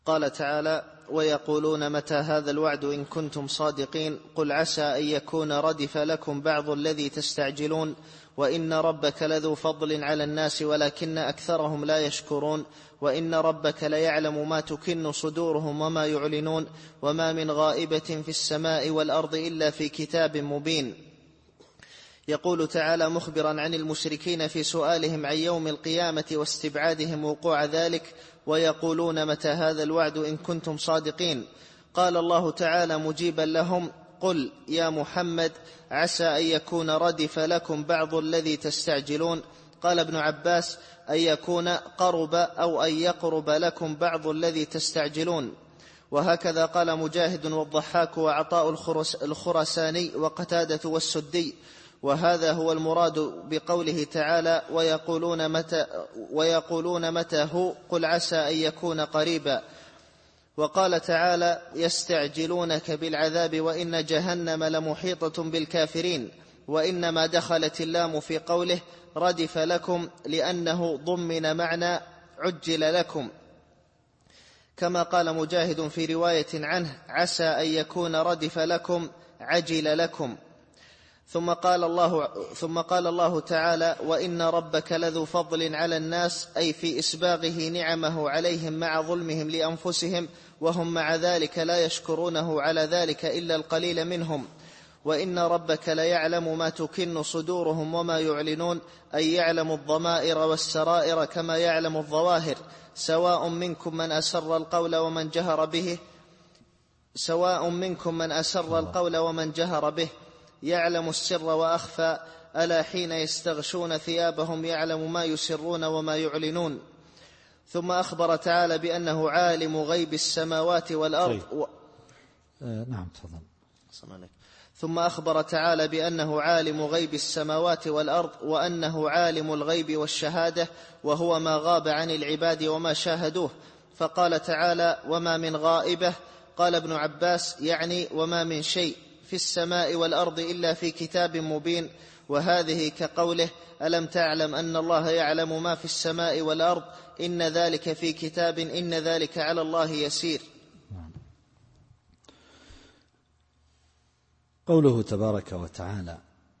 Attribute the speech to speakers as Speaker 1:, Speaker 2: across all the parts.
Speaker 1: قال تعالى: ويقولون متى هذا الوعد إن كنتم صادقين قل عسى أن يكون ردف لكم بعض الذي تستعجلون وإن ربك لذو فضل على الناس ولكن أكثرهم لا يشكرون وإن ربك ليعلم ما تكن صدورهم وما يعلنون وما من غائبة في السماء والأرض إلا في كتاب مبين. يقول تعالى مخبرا عن المشركين في سؤالهم عن يوم القيامة واستبعادهم وقوع ذلك: ويقولون متى هذا الوعد إن كنتم صادقين. قال الله تعالى مجيبا لهم: قل يا محمد عسى أن يكون ردف لكم بعض الذي تستعجلون. قال ابن عباس: أن يكون قرب أو أن يقرب لكم بعض الذي تستعجلون. وهكذا قال مجاهد والضحاك وعطاء الخرساني وقتادة والسدي. وهذا هو المراد بقوله تعالى: ويقولون متى هو قل عسى أن يكون قريبا. وقال تعالى: يستعجلونك بالعذاب وإن جهنم لمحيطة بالكافرين. وإنما دخلت اللام في قوله ردف لكم لأنه ضمن معنى عجل لكم، كما قال مجاهد في رواية عنه: عسى أن يكون ردف لكم عجل لكم. ثم قال الله تعالى: وإن ربك لذو فضل على الناس، أي في إسباغه نعمه عليهم مع ظلمهم لأنفسهم، وهم مع ذلك لا يشكرونه على ذلك إلا القليل منهم. وإن ربك ليعلم ما تكن صدورهم وما يعلنون، أي يعلم الضمائر والسرائر كما يعلم الظواهر. سواء منكم من أسر القول ومن جهر به يعلم السر وأخفى. ألا حين يستغشون ثيابهم يعلم ما يسرون وما يعلنون. ثم أخبر تعالى بأنه عالم غيب السماوات والأرض
Speaker 2: نعم تفضل.
Speaker 1: ثم أخبر تعالى بأنه عالم غيب السماوات والأرض وأنه عالم الغيب والشهادة، وهو ما غاب عن العباد وما شاهدوه. فقال تعالى: وما من غائبة. قال ابن عباس: يعني وما من شيء في السماء والأرض إلا في كتاب مبين. وهذه كقوله: ألم تعلم أن الله يعلم ما في السماء والأرض إن ذلك في كتاب إن ذلك على الله يسير.
Speaker 2: قوله تبارك وتعالى: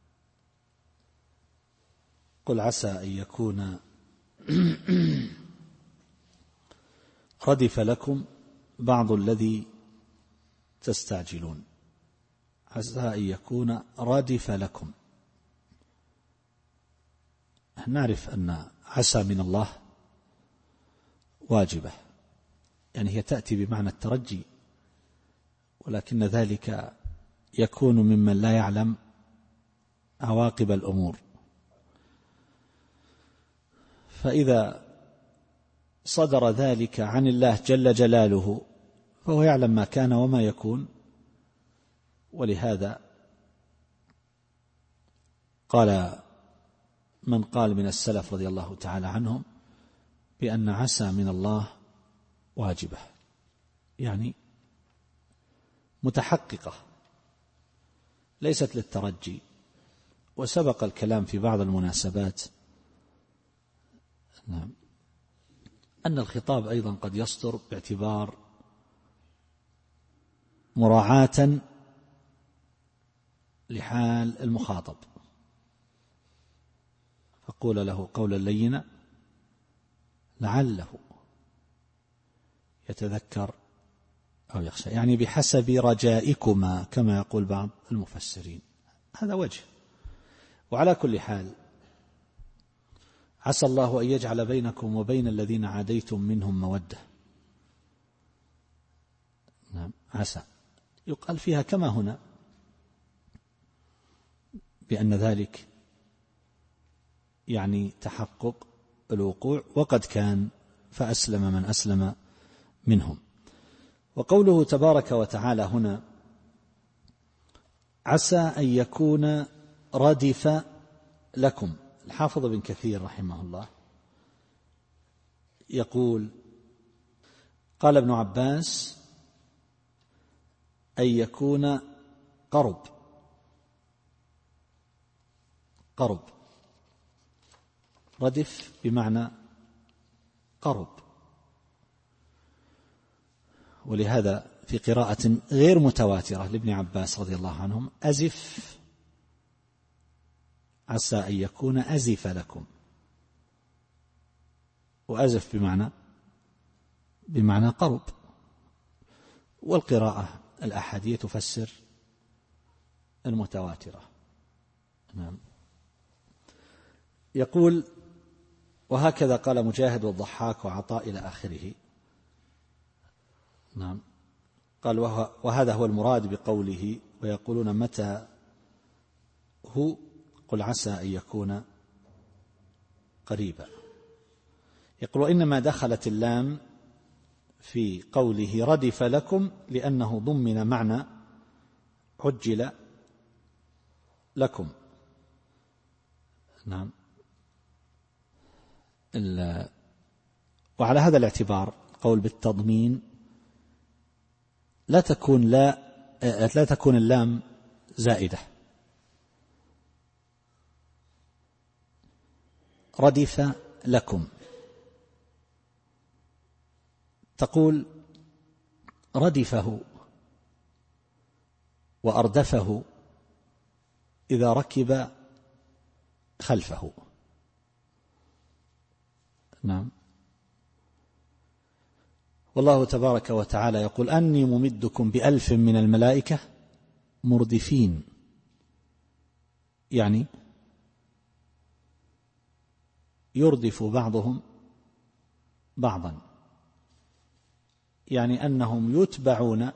Speaker 2: قل عسى أن يكون ردف لكم بعض الذي تستعجلون. عسى أن يكون ردف لكم. نعرف أن عسى من الله واجبة، يعني هي تأتي بمعنى الترجي، ولكن ذلك يكون ممن لا يعلم عواقب الأمور. فإذا صدر ذلك عن الله جل جلاله فهو يعلم ما كان وما يكون. ولهذا قال من قال من السلف رضي الله تعالى عنهم بأن عسى من الله واجبة، يعني متحققة ليست للترجي. وسبق الكلام في بعض المناسبات أن الخطاب أيضا قد يصدر باعتبار مراعاة لحال المخاطب، فقول له قولا لينا لعله يتذكر أو يخشى، يعني بحسب رجائكما كما يقول بعض المفسرين. هذا وجه. وعلى كل حال عسى الله أن يجعل بينكم وبين الذين عاديتم منهم مودة. نعم، عسى يقال فيها كما هنا بأن ذلك يعني تحقق الوقوع، وقد كان فأسلم من أسلم منهم. وقوله تبارك وتعالى هنا عسى أن يكون ردف لكم. الحافظ بن كثير رحمه الله يقول: قال ابن عباس: أن يكون قرب ردف بمعنى قرب. ولهذا في قراءة غير متواترة لابن عباس رضي الله عنهم: أزف عسى أن يكون أزف لكم. وأزف بمعنى قرب. والقراءة الأحادية تفسر المتواترة. نعم. يقول: وهكذا قال مجاهد والضحاك وعطاء إلى آخره. نعم. قال: وهذا هو المراد بقوله: ويقولون متى هو، قل عسى أن يكون قريبا. يقول: وإنما دخلت اللام في قوله ردف لكم لأنه ضمن معنى عجل لكم. نعم. وعلى هذا الاعتبار قول بالتضمين لا تكون اللام زائدة. ردف لكم تقول ردفه وأردفه إذا ركب خلفه. نعم. والله تبارك وتعالى يقول: أني ممدكم ب1000 من الملائكة مردفين، يعني يردف بعضهم بعضا، يعني أنهم يتبعون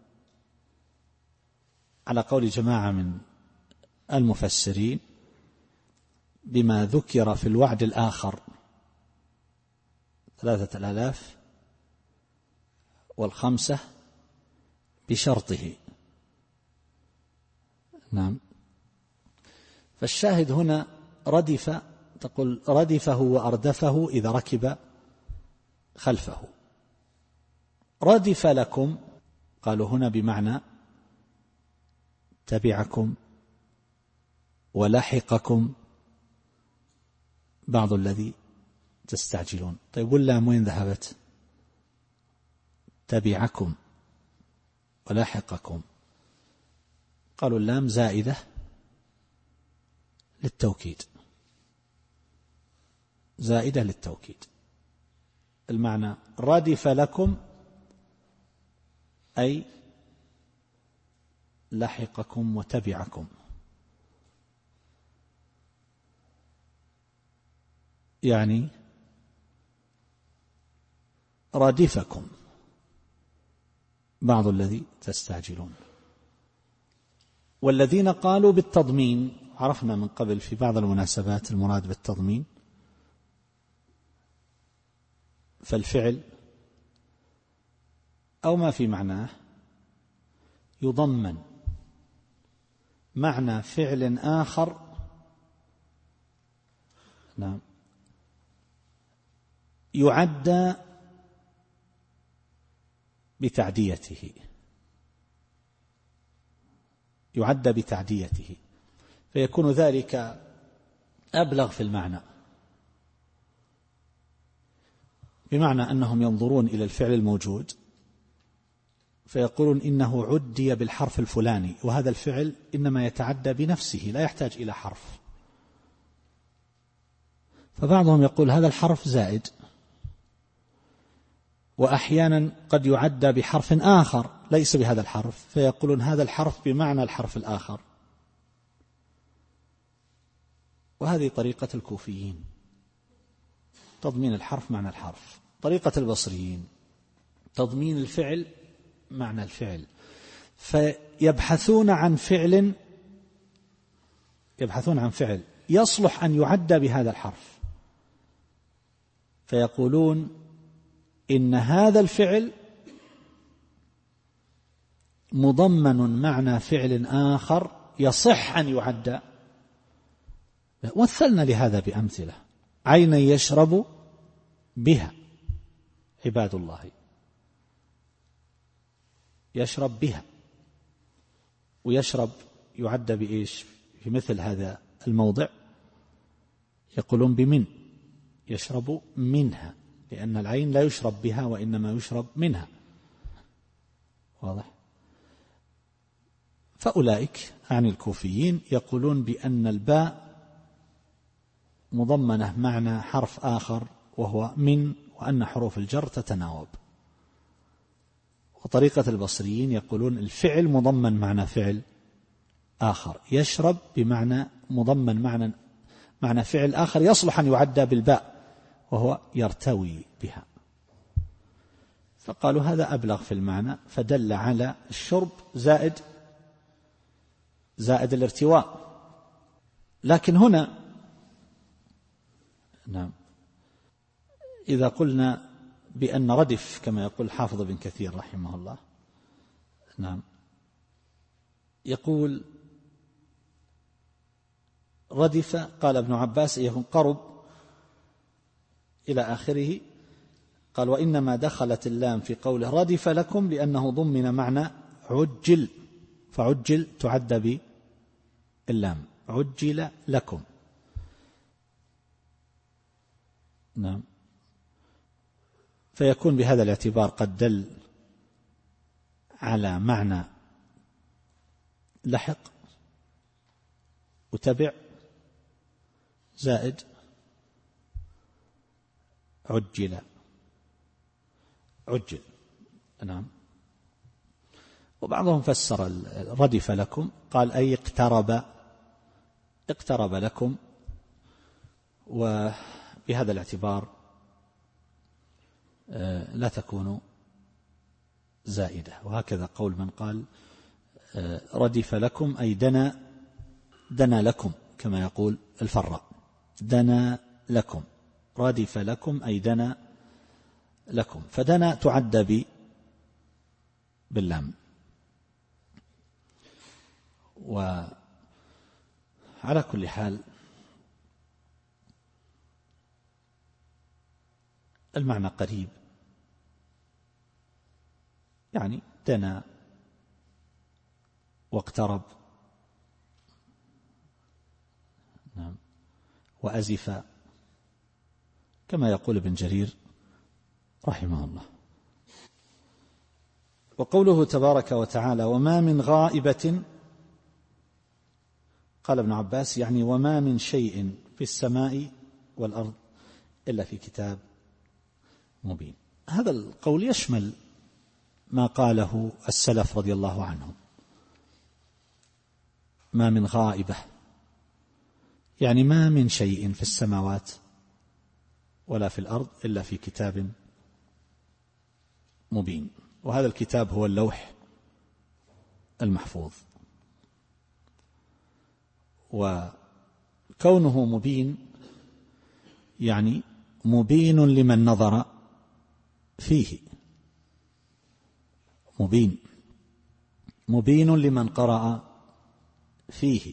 Speaker 2: على قول جماعة من المفسرين بما ذكر في الوعد الآخر 3000 والخمسة بشرطه. نعم. فالشاهد هنا ردف، تقول ردفه وأردفه إذا ركب خلفه. ردف لكم قالوا هنا بمعنى تبعكم ولحقكم بعض الذي تستعجلون. طيب واللام وين ذهبت؟ تبعكم ولاحقكم. قالوا اللام زائدة للتوكيد، زائدة للتوكيد. المعنى ردف لكم أي لحقكم وتبعكم، يعني ردفكم بعض الذي تستعجلون. والذين قالوا بالتضمين عرفنا من قبل في بعض المناسبات المراد بالتضمين فالفعل أو ما في معناه يضمن معنى فعل آخر. نعم. يعدى بتعديته، يعدى بتعديته، فيكون ذلك أبلغ في المعنى، بمعنى أنهم ينظرون إلى الفعل الموجود فيقولون إنه عدي بالحرف الفلاني، وهذا الفعل إنما يتعدى بنفسه لا يحتاج إلى حرف. فبعضهم يقول هذا الحرف زائد، وأحيانا قد يعدى بحرف آخر ليس بهذا الحرف، فيقولون هذا الحرف بمعنى الحرف الآخر. وهذه طريقة الكوفيين، تضمين الحرف معنى الحرف. طريقة البصريين تضمين الفعل معنى الفعل، فيبحثون عن فعل يصلح أن يعدى بهذا الحرف، فيقولون إن هذا الفعل مضمن معنى فعل آخر يصح أن يعدى. مثلنا لهذا بأمثلة: عينا يشرب بها عباد الله، يشرب بها، ويشرب يعدى بإيش في مثل هذا الموضع؟ يقولون بمن، يشرب منها، لأن العين لا يشرب بها وإنما يشرب منها. واضح؟ فأولئك عن الكوفيين يقولون بأن الباء مضمنة معنى حرف آخر وهو من، وأن حروف الجر تتناوب. وطريقة البصريين يقولون الفعل مضمن معنى فعل آخر، يشرب بمعنى مضمن معنى فعل آخر يصلح أن يعدى بالباء وهو يرتوي بها، فقالوا هذا أبلغ في المعنى، فدل على الشرب زائد الارتواء. لكن هنا نعم إذا قلنا بأن ردف كما يقول حافظ بن كثير رحمه الله، نعم يقول ردف، قال ابن عباس يكون قرب إلى آخره، قال وإنما دخلت اللام في قوله ردف لكم لأنه ضمن معنى عجل، فعجل تعد باللام، عجل لكم. نعم، فيكون بهذا الاعتبار قد دل على معنى لحق وتبع زائد عجل. نعم. وبعضهم فسر ردف لكم قال أي اقترب لكم، وبهذا الاعتبار لا تكون زائدة. وهكذا قول من قال ردف لكم أي دنا لكم، كما يقول الفراء دنا لكم، ردف لكم أي دنا لكم، فدنا تعد باللام. وعلى كل حال المعنى قريب، يعني دنا واقترب، نعم، وأزف، كما يقول ابن جرير رحمه الله. وقوله تبارك وتعالى وما من غائبة، قال ابن عباس يعني وما من شيء في السماء والأرض إلا في كتاب مبين. هذا القول يشمل ما قاله السلف رضي الله عنهم، ما من غائبة يعني ما من شيء في السماوات ولا في الأرض إلا في كتاب مبين، وهذا الكتاب هو اللوح المحفوظ. وكونه مبين يعني مبين لمن نظر فيه، مبين لمن قرأ فيه،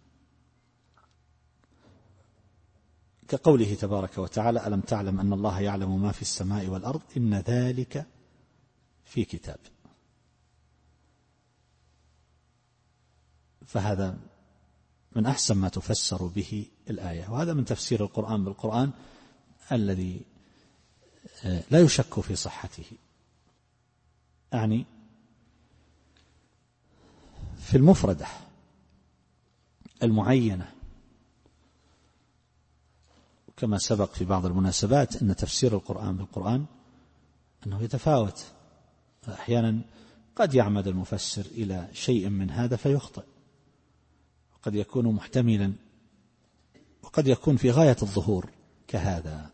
Speaker 2: كقوله تبارك وتعالى ألم تعلم أن الله يعلم ما في السماء والأرض إن ذلك في كتاب. فهذا من أحسن ما تفسر به الآية، وهذا من تفسير القرآن بالقرآن الذي لا يشك في صحته. يعني في المفردة المعينة، كما سبق في بعض المناسبات أن تفسير القرآن بالقرآن أنه يتفاوت، أحيانا قد يعمد المفسر إلى شيء من هذا فيخطئ، وقد يكون محتملا، وقد يكون في غاية الظهور كهذا